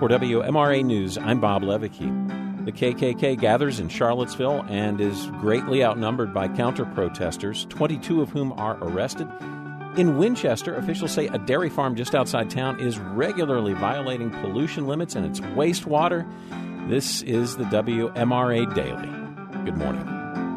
For WMRA News, I'm Bob Levicki. The KKK gathers in Charlottesville and is greatly outnumbered by counter-protesters, 22 of whom are arrested. In Winchester, officials say a dairy farm just outside town is regularly violating pollution limits in its wastewater. This is the WMRA Daily. Good morning.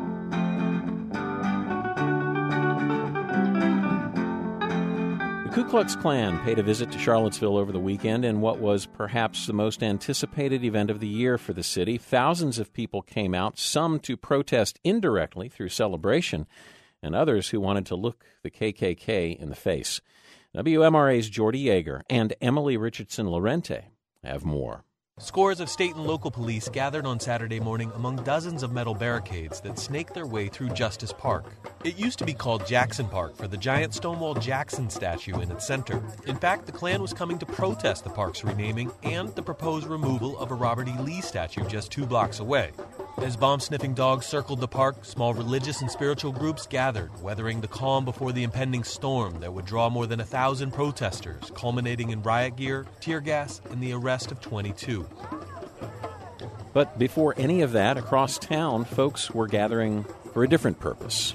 The Ku Klux Klan paid a visit to Charlottesville over the weekend in what was perhaps the most anticipated event of the year for the city. Thousands of people came out, some to protest indirectly through celebration, and others who wanted to look the KKK in the face. WMRA's Jordy Yeager and Emily Richardson Lorente have more. Scores of state and local police gathered on Saturday morning among dozens of metal barricades that snake their way through Justice Park. It used to be called Jackson Park for the giant Stonewall Jackson statue in its center. In fact, the Klan was coming to protest the park's renaming and the proposed removal of a Robert E. Lee statue just 2 blocks away. As bomb-sniffing dogs circled the park, small religious and spiritual groups gathered, weathering the calm before the impending storm that would draw more than 1,000 protesters, culminating in riot gear, tear gas, and the arrest of 22. But before any of that, across town, folks were gathering for a different purpose.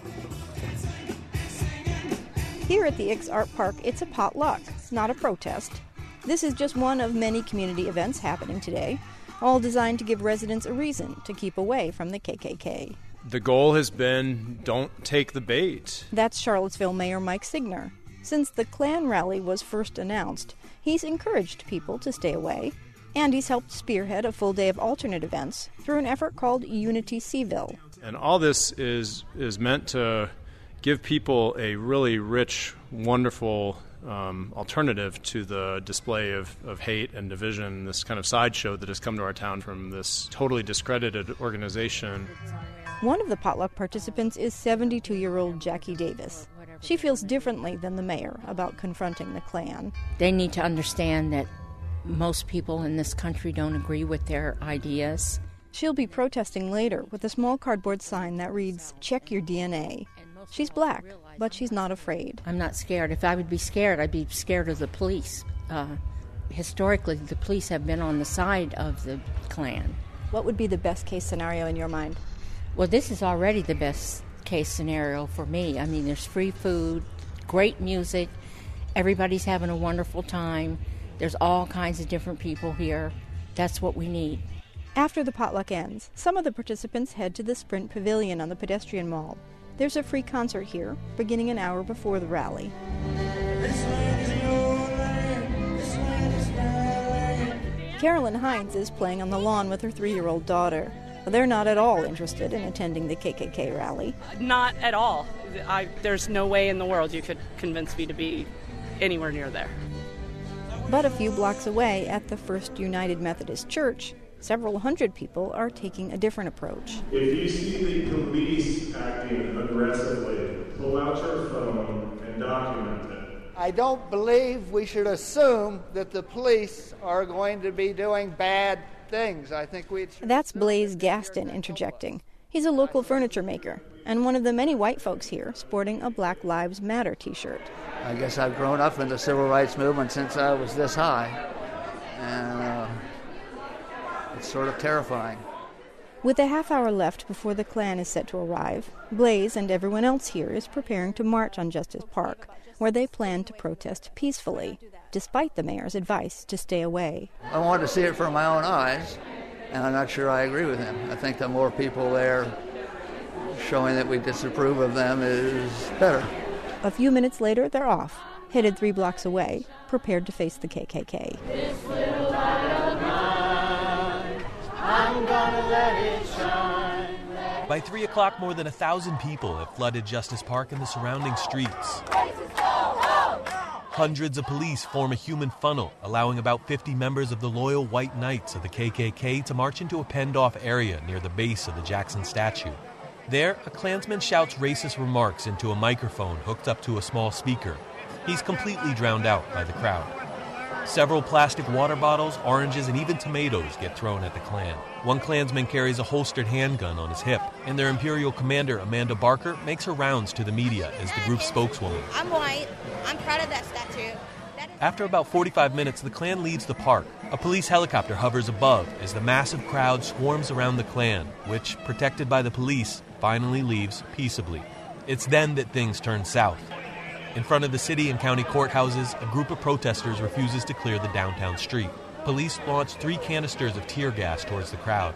Here at the Ix Art Park, it's a potluck, not a protest. This is just one of many community events happening today, all designed to give residents a reason to keep away from the KKK. The goal has been, don't take the bait. That's Charlottesville Mayor Mike Signer. Since the Klan rally was first announced, he's encouraged people to stay away, and he's helped spearhead a full day of alternate events through an effort called Unity Seville. And all this is meant to give people a really rich, wonderful alternative to the display of hate and division, this kind of sideshow that has come to our town from this totally discredited organization. One of the potluck participants is 72-year-old Jackie Davis. She feels differently than the mayor about confronting the Klan. They need to understand that most people in this country don't agree with their ideas. She'll be protesting later with a small cardboard sign that reads, "Check your DNA." She's black, but she's not afraid. I'm not scared. If I would be scared, I'd be scared of the police. Historically, the police have been on the side of the Klan. What would be the best case scenario in your mind? Well, this is already the best case scenario for me. I mean, there's free food, great music, everybody's having a wonderful time. There's all kinds of different people here. That's what we need. After the potluck ends, some of the participants head to the Sprint Pavilion on the pedestrian mall. There's a free concert here, beginning an hour before the rally. Carolyn Hines is playing on the lawn with her 3-year-old daughter. They're not at all interested in attending the KKK rally. Not at all. There's no way in the world you could convince me to be anywhere near there. But a few blocks away at the First United Methodist Church, several hundred people are taking a different approach. If you see the police acting aggressively, pull out your phone and document it. I don't believe we should assume that the police are going to be doing bad things. I think That's Blaze Gaston interjecting. He's a local furniture maker and one of the many white folks here sporting a Black Lives Matter t-shirt. I guess I've grown up in the civil rights movement since I was this high, and it's sort of terrifying. With a half hour left before the Klan is set to arrive, Blaze and everyone else here is preparing to march on Justice Park, where they plan to protest peacefully, despite the mayor's advice to stay away. I wanted to see it from my own eyes, and I'm not sure I agree with him. I think the more people there showing that we disapprove of them is better. A few minutes later, they're off, headed 3 blocks away, prepared to face the KKK. This little light of mine, I'm gonna let it shine. By 3 o'clock, more than 1,000 people have flooded Justice Park and the surrounding streets. Hundreds of police form a human funnel, allowing about 50 members of the Loyal White Knights of the KKK to march into a penned-off area near the base of the Jackson statue. There, a Klansman shouts racist remarks into a microphone hooked up to a small speaker. He's completely drowned out by the crowd. Several plastic water bottles, oranges, and even tomatoes get thrown at the Klan. One Klansman carries a holstered handgun on his hip, and their Imperial commander, Amanda Barker, makes her rounds to the media as the group's spokeswoman. I'm white. I'm proud of that statue. After about 45 minutes, the Klan leaves the park. A police helicopter hovers above as the massive crowd swarms around the Klan, which, protected by the police, finally leaves peaceably. It's then that things turn south. In front of the city and county courthouses, a group of protesters refuses to clear the downtown street. Police launch 3 canisters of tear gas towards the crowd.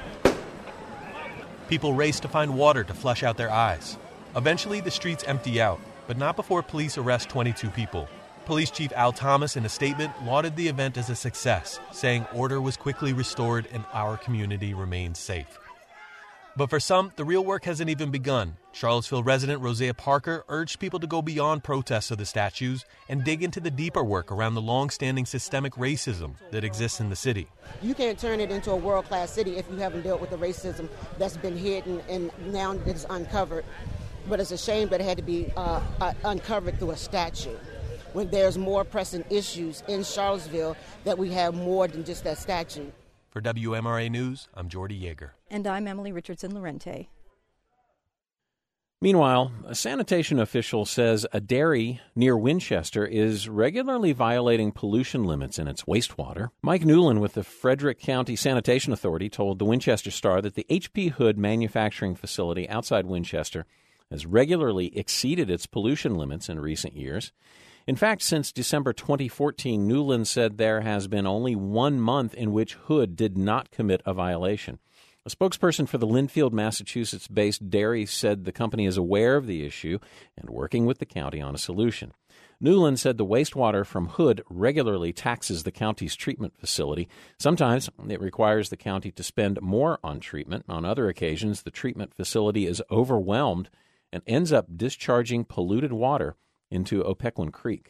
People race to find water to flush out their eyes. Eventually, the streets empty out, but not before police arrest 22 people. Police Chief Al Thomas, in a statement, lauded the event as a success, saying order was quickly restored and our community remains safe. But for some, the real work hasn't even begun. Charlottesville resident Rosea Parker urged people to go beyond protests of the statues and dig into the deeper work around the long-standing systemic racism that exists in the city. You can't turn it into a world-class city if you haven't dealt with the racism that's been hidden and now it's uncovered. But it's a shame that it had to be uncovered through a statue, when there's more pressing issues in Charlottesville that we have more than just that statue. For WMRA News, I'm Jordy Yeager. And I'm Emily Richardson Lorente. Meanwhile, a sanitation official says a dairy near Winchester is regularly violating pollution limits in its wastewater. Mike Newland with the Frederick County Sanitation Authority told the Winchester Star that the H.P. Hood manufacturing facility outside Winchester has regularly exceeded its pollution limits in recent years. In fact, since December 2014, Newland said there has been only 1 month in which Hood did not commit a violation. A spokesperson for the Linfield, Massachusetts-based dairy said the company is aware of the issue and working with the county on a solution. Newland said the wastewater from Hood regularly taxes the county's treatment facility. Sometimes it requires the county to spend more on treatment. On other occasions, the treatment facility is overwhelmed and ends up discharging polluted water into Opequon Creek.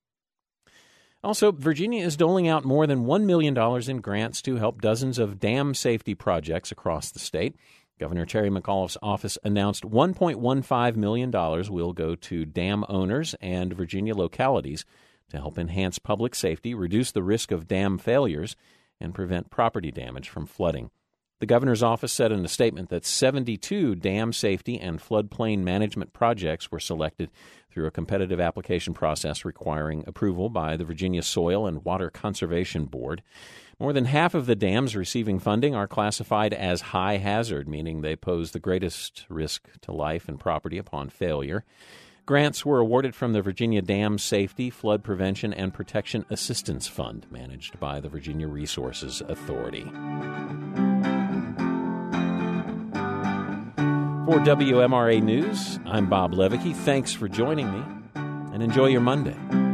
Also, Virginia is doling out more than $1 million in grants to help dozens of dam safety projects across the state. Governor Terry McAuliffe's office announced $1.15 million will go to dam owners and Virginia localities to help enhance public safety, reduce the risk of dam failures, and prevent property damage from flooding. The governor's office said in a statement that 72 dam safety and floodplain management projects were selected through a competitive application process requiring approval by the Virginia Soil and Water Conservation Board. More than half of the dams receiving funding are classified as high hazard, meaning they pose the greatest risk to life and property upon failure. Grants were awarded from the Virginia Dam Safety, Flood Prevention, and Protection Assistance Fund, managed by the Virginia Resources Authority. For WMRA News, I'm Bob Levicki. Thanks for joining me, and enjoy your Monday.